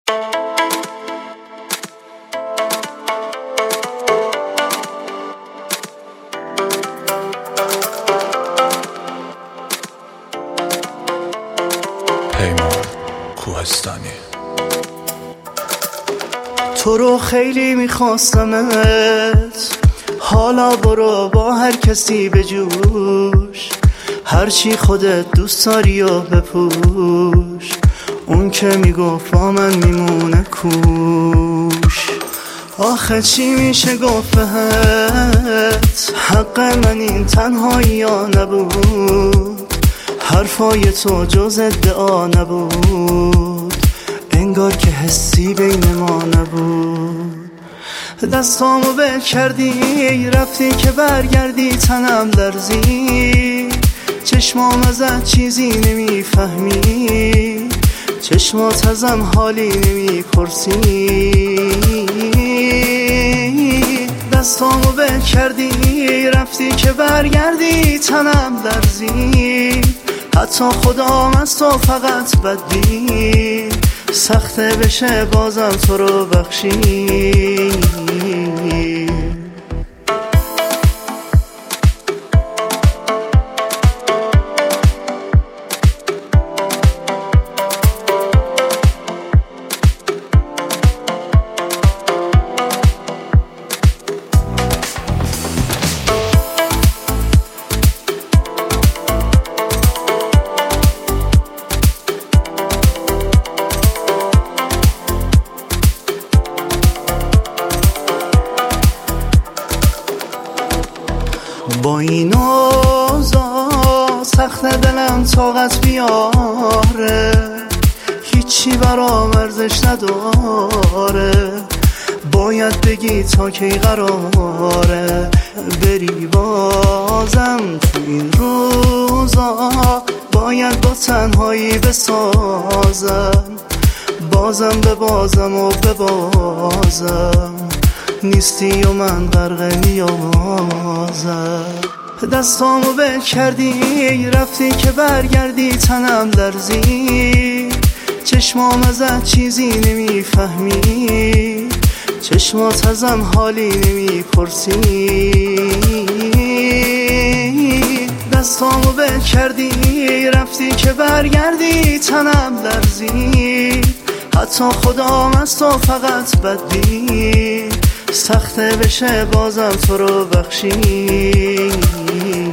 پیمان کوهستانی. تو رو خیلی میخواستمت، حالا برو با هر کسی بجوش، هرچی خودت دوست داری و بپوش، اون که میگفت با من میمونه کوش. آخه چی میشه گفت بهت، حق من این تنهایی یا نبود، حرفای تو جز ادعا نبود، انگار که حسی بین ما نبود. دستامو ول کردی رفتی که برگردی، تنم لرزی، چشمام ازت چیزی نمیفهمی، چشمات ازم حالی نمیپرسی. دستامو ول کردی رفتی که برگردی، تنم لرزی، حتی خدام از تو فقط بدی، سخته بشه بازم تو رو بخشی. با این اوضاع سخت دلم طاقت بیاره، هیچی برام ارزش نداره، باید بگی تا کی قراره بری بازم تو این روزا، باید با تنهایی بسازم، بازم ببازم و ببازم، نیستی و من غرق نیازم. دستامو ول کردی رفتی که برگردی، تنم لرزی، چشمام ازت چیزی نمیفهمی، چشمات ازم حالی نمیپرسی. دستامو ول کردی رفتی که برگردی، تنم لرزی، حتی خدام از تو فقط بدی، سخته بشه بازم تو رو بخشی.